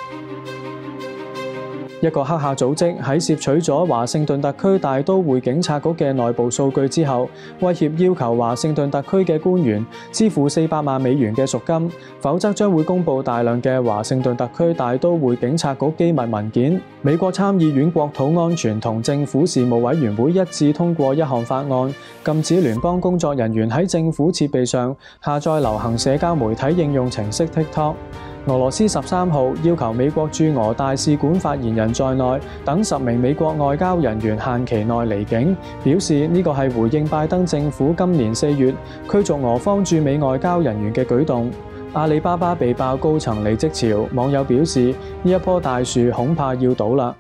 一個黑客組織喺攝取咗華盛頓特區大都會警察局嘅內部數據之後，威脅要求華盛頓特區嘅官員支付400萬美元嘅贖金，否則將會公佈大量嘅華盛頓特區大都會警察局機密文件。美國參議院國土安全同政府事務委員會一致通過一項法案，禁止聯邦工作人員喺政府設備上下載流行社交媒體應用程式 TikTok。俄羅斯13號要求美國駐俄大使館發言人在內等10名美國外交人員限期內離境，表示呢個係回應拜登政府今年4月驅逐俄方駐美外交人員嘅舉動。阿里巴巴被爆高層離職潮，網友表示呢一棵大樹恐怕要倒啦。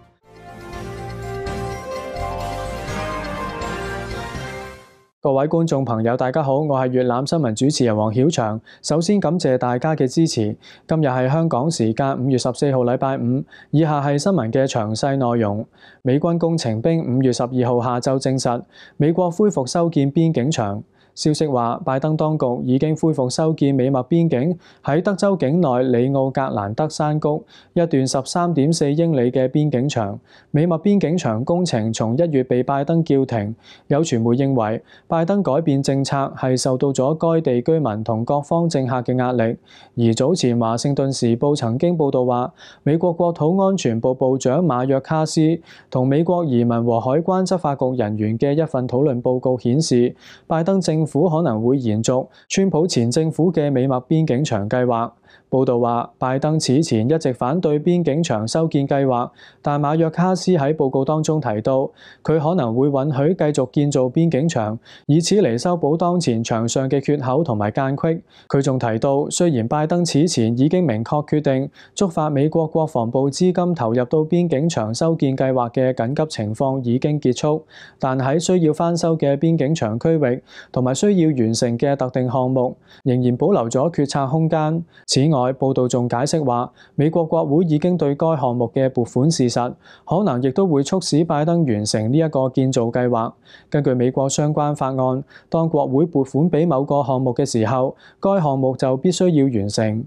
各位觀眾朋友，大家好，我係粵覽新聞主持人黃曉翔。首先感謝大家嘅支持。今日係香港時間5月14號禮拜五，以下係新聞嘅詳細內容。美軍工程兵5月12號下晝證實，美國恢復修建邊境牆。消息話，拜登當局已經恢復修建美墨邊境喺德州境內里奧格蘭德山谷一段13.4英里嘅邊境牆。美墨邊境牆工程從1月被拜登叫停，有傳媒認為拜登改變政策係受到咗該地居民同各方政客嘅壓力。而早前華盛頓時報曾經報導話，美國國土安全部部長馬約卡斯同美國移民和海關執法局人員嘅一份討論報告顯示，拜登政府可能會延續川普前政府嘅美墨邊境牆計劃。報道話，拜登此前一直反對邊境牆修建計劃，但馬約卡斯喺報告當中提到，佢可能會允許繼續建造邊境牆，以此嚟修補當前牆上嘅缺口同埋間隙。佢仲提到，雖然拜登此前已經明確決定觸發美國國防部資金投入到邊境牆修建計劃嘅緊急情況已經結束，但喺需要翻修嘅邊境牆區域同埋需要完成嘅特定項目，仍然保留咗決策空間。此外，報道仲解釋話，美國國會已經對該項目嘅撥款事實，可能亦都會促使拜登完成呢一個建造計劃。根據美國相關法案，當國會撥款俾某個項目嘅時候，該項目就必須要完成。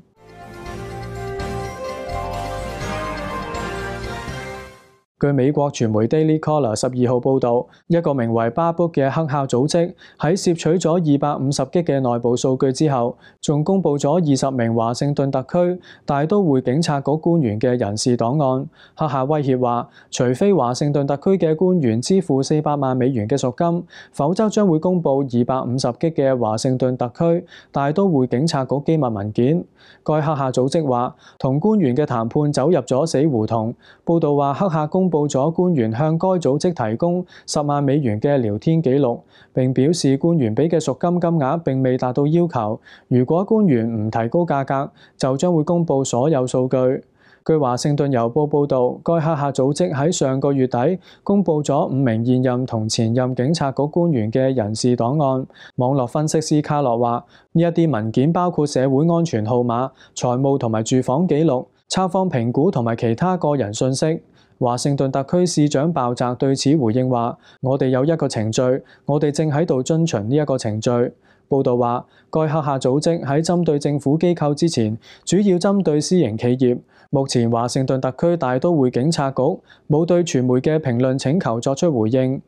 據美國傳媒 Daily Caller 12號報導，一個名為 Barbook 嘅黑客組織喺攝取咗250G 嘅內部數據之後，仲公佈咗20名華盛頓特區大都會警察局官員嘅人事檔案。黑客威脅話，除非華盛頓特區嘅官員支付400萬美元嘅贖金，否則將會公佈250G 嘅華盛頓特區大都會警察局機密文件。該黑客組織話，同官員嘅談判走入咗死胡同。報導話，黑客公佈咗官員向該組織提供10萬美元嘅聊天記錄，並表示官員俾嘅贖金金額並未達到要求。如果官員唔提高價格，就將會公佈所有數據。據華盛頓郵報報導，該黑客組織喺上個月底公佈咗5名現任同前任警察局官員嘅人事檔案。網絡分析師卡洛話，呢一啲文件包括社會安全號碼、財務同埋住房記錄、測謊評估同埋其他個人信息。華盛頓特區市長鮑澤對此回應話，我哋有一個程序，我哋正喺度遵循呢一個程序。報導話，該黑客組織喺針對政府機構之前，主要針對私營企業。目前華盛頓特區大都會警察局冇對傳媒嘅評論請求作出回應。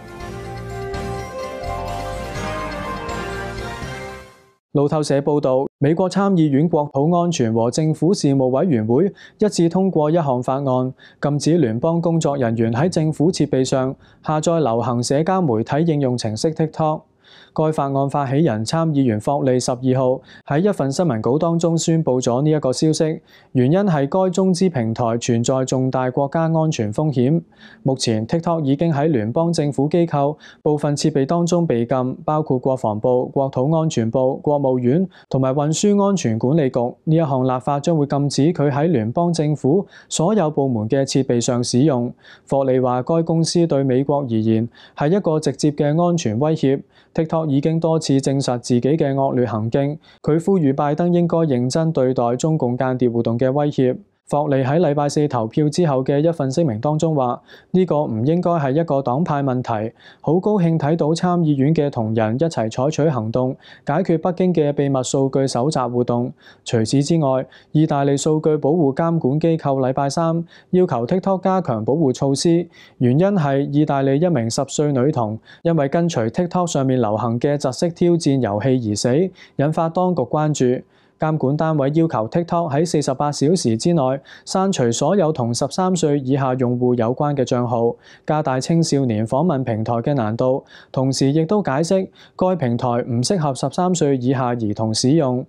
路透社報導，美國參議院國土安全和政府事務委員會一致通過一項法案，禁止聯邦工作人員喺政府設備上下載流行社交媒體應用程式 TikTok。該法案發起人參議員霍利12號喺一份新聞稿當中宣佈咗呢一個消息，原因係該中資平台存在重大國家安全風險。目前 TikTok 已經喺聯邦政府機構部分設備當中被禁，包括國防部、國土安全部、國務院同埋運輸安全管理局。呢一項立法將會禁止佢喺聯邦政府所有部門嘅設備上使用。霍利話，該公司對美國而言係一個直接嘅安全威脅。TikTok 已經多次證實自己嘅惡劣行徑，佢呼籲拜登應該認真對待中共間諜活動嘅威脅。 霍利喺禮拜四投票之後嘅一份聲明當中話：呢個唔應該係一個黨派問題，好高興睇到參議院嘅同仁一齊採取行動，解決北京嘅秘密數據搜集活動。除此之外，意大利數據保護監管機構禮拜三要求 TikTok 加強保護措施，原因係意大利一名10歲女童因為跟隨 TikTok 上面流行嘅窒息挑戰遊戲而死，引發當局關注。監管單位要求 TikTok 喺48小時之內刪除所有同13歲以下用戶有關嘅帳號，加大青少年訪問平台嘅難度，同時亦都解釋該平台唔適合13歲以下兒童使用。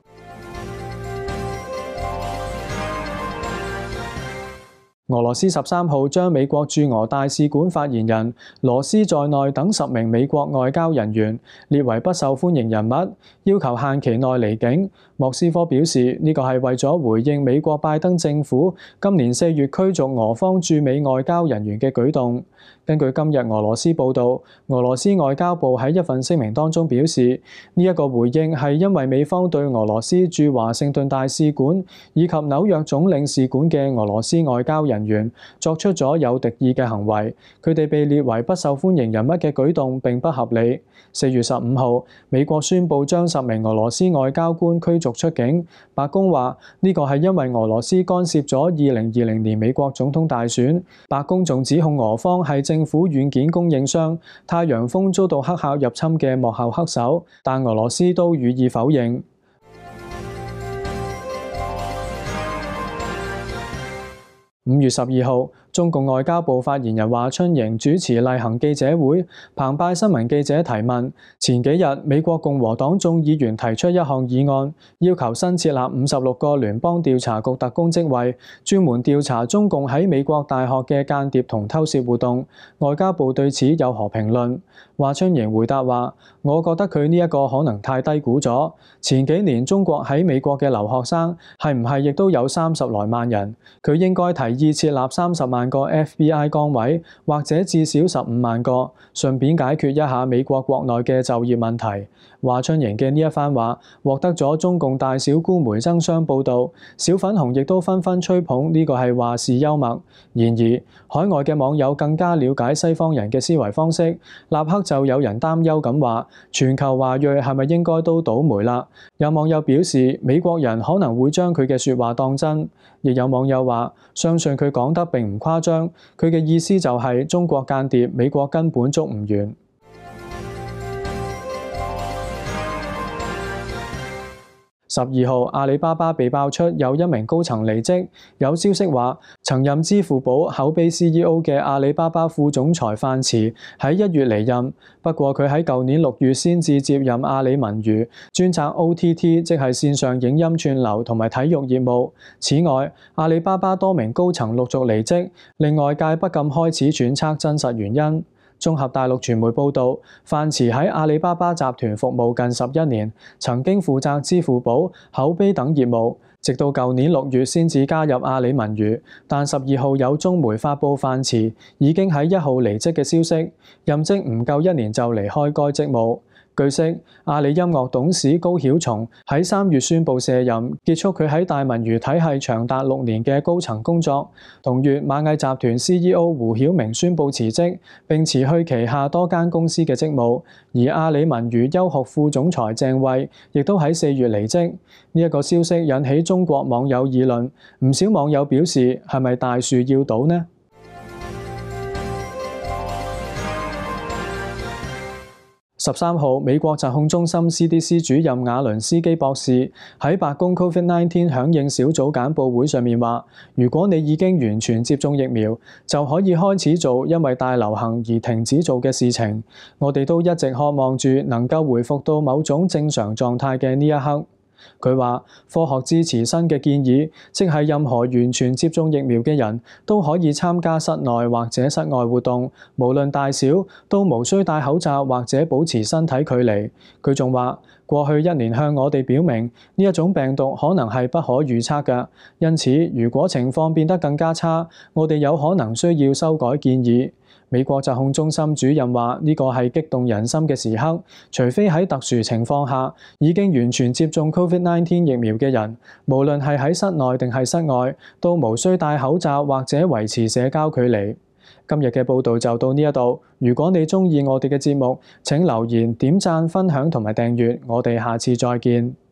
俄羅斯13號將美國駐俄大使館發言人羅斯在內等10名美國外交人員列為不受歡迎人物，要求限期內離境。莫斯科表示呢個係為咗回應美國拜登政府今年4月驅逐俄方駐美外交人員嘅舉動。根據今日俄羅斯報導，俄羅斯外交部喺一份聲明當中表示，呢一個回應係因為美方對俄羅斯駐華盛頓大使館以及紐約總領事館嘅俄羅斯外交人員作出咗有敵意嘅行為，佢哋被列為不受歡迎人物嘅舉動並不合理。4月15號，美國宣布將10名俄羅斯外交官驅逐出境。白宮話呢個係因為俄羅斯干涉咗2020年美國總統大選。白宮仲指控俄方係政府軟件供應商太陽風遭到黑客入侵嘅幕後黑手，但俄羅斯都予以否認。5月12號，中共外交部發言人華春瑩主持例行記者會，澎湃新聞記者提問：前幾日美國共和黨眾議員提出一項議案，要求新設立56個聯邦調查局特工職位，專門調查中共喺美國大學嘅間諜同偷竊活動。外交部對此有何評論？華春瑩回答話：我覺得佢呢一個可能太低估咗。前幾年中國喺美國嘅留學生係唔係亦都有30來萬人？佢應該提議設立30萬個 FBI 崗位，或者至少15萬個，順便解決一下美國國內嘅就業問題。華春瑩嘅呢一番話獲得咗中共大小官媒爭相報導，小粉紅亦都紛紛吹捧呢個係華氏幽默。然而，海外嘅網友更加了解西方人嘅思維方式，立刻就有人擔憂咁話：全球華裔係咪應該都倒霉啦？有網友表示，美國人可能會將佢嘅説話當真，亦有網友話相信佢講得並唔誇張，佢嘅意思就係中國間諜，美國根本捉唔完。12號，阿里巴巴被爆出有一名高層離職，有消息話，曾任支付寶口碑 CEO 嘅阿里巴巴副總裁范馳喺1月離任，不過佢喺舊年6月先至接任阿里文娛，專責 OTT 即係線上影音串流同埋體育業務。此外，阿里巴巴多名高層陸續離職，令外界不禁開始揣測真實原因。綜合大陸傳媒報導，范馳喺阿里巴巴集團服務近11年，曾經負責支付寶、口碑等業務，直到舊年6月先至加入阿里文娛。但12號有中媒發布范馳已經喺1號離職嘅消息，任職唔夠1年就離開該職務。據悉，阿里音樂董事高曉松喺3月宣布卸任，結束佢喺大文娛體系長達6年嘅高層工作。同月，螞蟻集團 CEO 胡曉明宣布辭職，並辭去旗下多間公司嘅職務。而阿里文娛優酷副總裁鄭慧亦都喺4月離職。呢一個消息引起中國網友議論，唔少網友表示係咪大樹要倒呢？13號，美國疾控中心 CDC 主任瓦倫斯基博士喺白宮 COVID-19 響應小組簡報會上面話：如果你已經完全接種疫苗，就可以開始做因為大流行而停止做嘅事情。我哋都一直渴望住能夠回復到某種正常狀態嘅呢一刻。佢話：科學支持新嘅建議，即係任何完全接種疫苗嘅人都可以參加室內或者室外活動，無論大小，都無需戴口罩或者保持身體距離。佢仲話：過去1年向我哋表明呢一種病毒可能係不可預測嘅，因此如果情況變得更加差，我哋有可能需要修改建議。 美國疾控中心主任話：呢個係激動人心嘅時刻，除非喺特殊情況下已經完全接種 COVID-19 疫苗嘅人，無論係喺室內定係室外，都無需戴口罩或者維持社交距離。今日嘅報導就到呢一度。如果你鍾意我哋嘅節目，請留言、點讚、分享同埋訂閱。我哋下次再見。